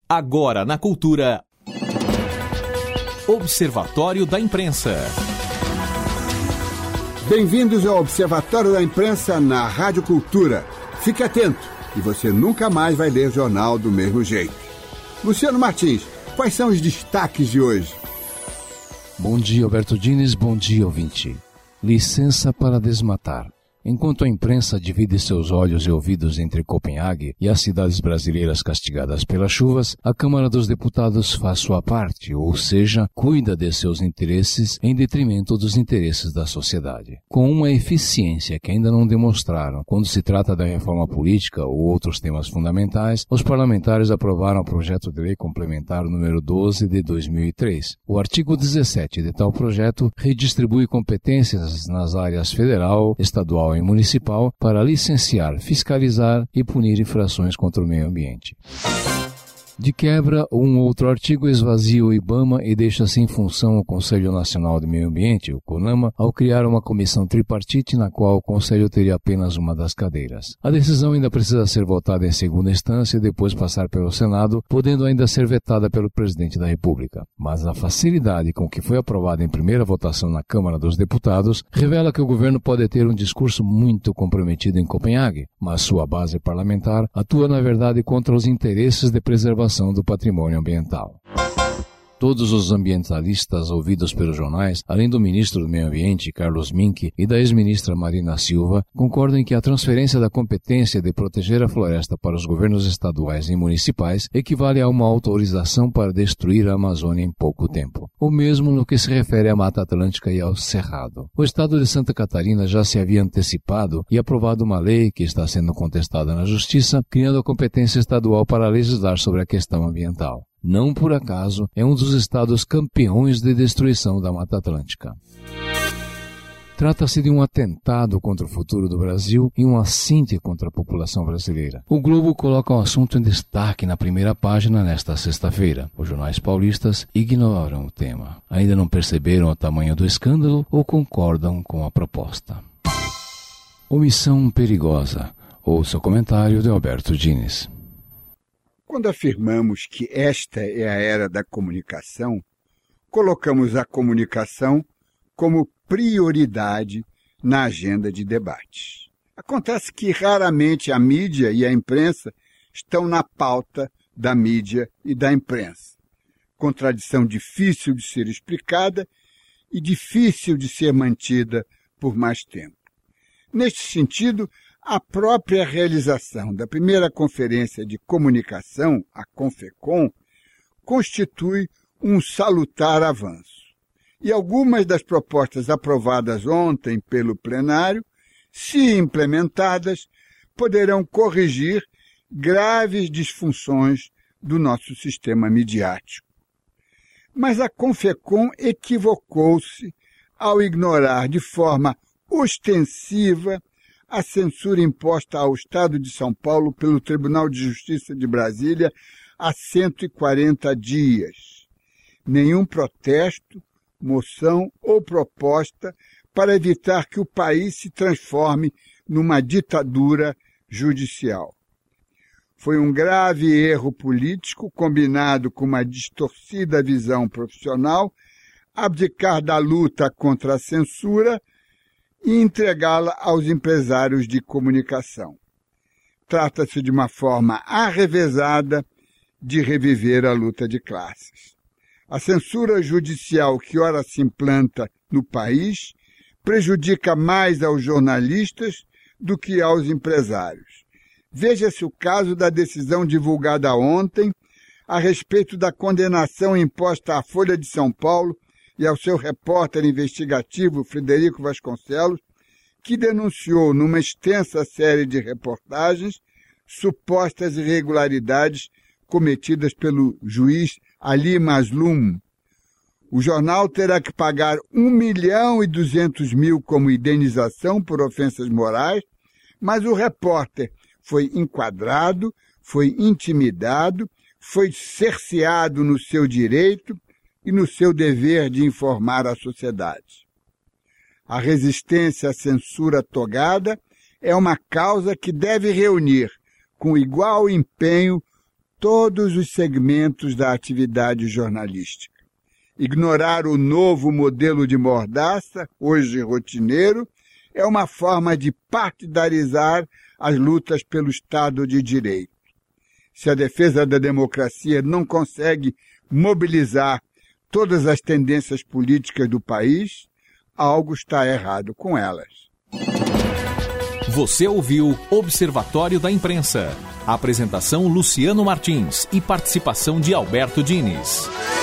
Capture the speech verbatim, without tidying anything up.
Agora na Cultura. Observatório da Imprensa. Bem-vindos ao Observatório da Imprensa na Rádio Cultura. Fique atento e você nunca mais vai ler jornal do mesmo jeito. Luciano Martins, quais são os destaques de hoje? Bom dia, Alberto Diniz. Bom dia, ouvinte. Licença para desmatar. Enquanto a imprensa divide seus olhos e ouvidos entre Copenhague e as cidades brasileiras castigadas pelas chuvas, a Câmara dos Deputados faz sua parte, ou seja, cuida de seus interesses em detrimento dos interesses da sociedade. Com uma eficiência que ainda não demonstraram quando se trata da reforma política ou outros temas fundamentais, os parlamentares aprovaram o projeto de lei complementar número doze de dois mil e três. O artigo dezessete de tal projeto redistribui competências nas áreas federal, estadual e municipal para licenciar, fiscalizar e punir infrações contra o meio ambiente. De quebra, um outro artigo esvazia o IBAMA e deixa sem função o Conselho Nacional de Meio Ambiente, o CONAMA, ao criar uma comissão tripartite na qual o Conselho teria apenas uma das cadeiras. A decisão ainda precisa ser votada em segunda instância e depois passar pelo Senado, podendo ainda ser vetada pelo Presidente da República. Mas a facilidade com que foi aprovada em primeira votação na Câmara dos Deputados revela que o governo pode ter um discurso muito comprometido em Copenhague, mas sua base parlamentar atua na verdade contra os interesses de preservação do patrimônio ambiental. Todos os ambientalistas ouvidos pelos jornais, além do ministro do Meio Ambiente, Carlos Mink, e da ex-ministra Marina Silva, concordam em que a transferência da competência de proteger a floresta para os governos estaduais e municipais equivale a uma autorização para destruir a Amazônia em pouco tempo. O mesmo no que se refere à Mata Atlântica e ao Cerrado. O estado de Santa Catarina já se havia antecipado e aprovado uma lei que está sendo contestada na Justiça, criando a competência estadual para legislar sobre a questão ambiental. Não por acaso, é um dos estados campeões de destruição da Mata Atlântica. Trata-se de um atentado contra o futuro do Brasil e um assinte contra a população brasileira. O Globo coloca o assunto em destaque na primeira página nesta sexta-feira. Os jornais paulistas ignoram o tema. Ainda não perceberam o tamanho do escândalo ou concordam com a proposta. Omissão perigosa. Ouça o comentário de Alberto Diniz. Quando afirmamos que esta é a era da comunicação, colocamos a comunicação como prioridade na agenda de debates. Acontece que raramente a mídia e a imprensa estão na pauta da mídia e da imprensa. Contradição difícil de ser explicada e difícil de ser mantida por mais tempo. Neste sentido, a própria realização da primeira conferência de comunicação, a Confecom, constitui um salutar avanço. E algumas das propostas aprovadas ontem pelo plenário, se implementadas, poderão corrigir graves disfunções do nosso sistema midiático. Mas a Confecom equivocou-se ao ignorar de forma ostensiva a censura imposta ao Estado de São Paulo pelo Tribunal de Justiça de Brasília há cento e quarenta dias. Nenhum protesto, moção ou proposta para evitar que o país se transforme numa ditadura judicial. Foi um grave erro político combinado com uma distorcida visão profissional abdicar da luta contra a censura e entregá-la aos empresários de comunicação. Trata-se de uma forma arrevesada de reviver a luta de classes. A censura judicial que ora se implanta no país prejudica mais aos jornalistas do que aos empresários. Veja-se o caso da decisão divulgada ontem a respeito da condenação imposta à Folha de São Paulo e ao seu repórter investigativo, Frederico Vasconcelos, que denunciou numa extensa série de reportagens supostas irregularidades cometidas pelo juiz Ali Mazloum. O jornal terá que pagar um milhão e duzentos mil como indenização por ofensas morais, mas o repórter foi enquadrado, foi intimidado, foi cerceado no seu direito e no seu dever de informar a sociedade. A resistência à censura togada é uma causa que deve reunir, com igual empenho, todos os segmentos da atividade jornalística. Ignorar o novo modelo de mordaça, hoje rotineiro, é uma forma de partidarizar as lutas pelo Estado de Direito. Se a defesa da democracia não consegue mobilizar todas as tendências políticas do país, algo está errado com elas. Você ouviu Observatório da Imprensa. Apresentação Luciano Martins e participação de Alberto Diniz.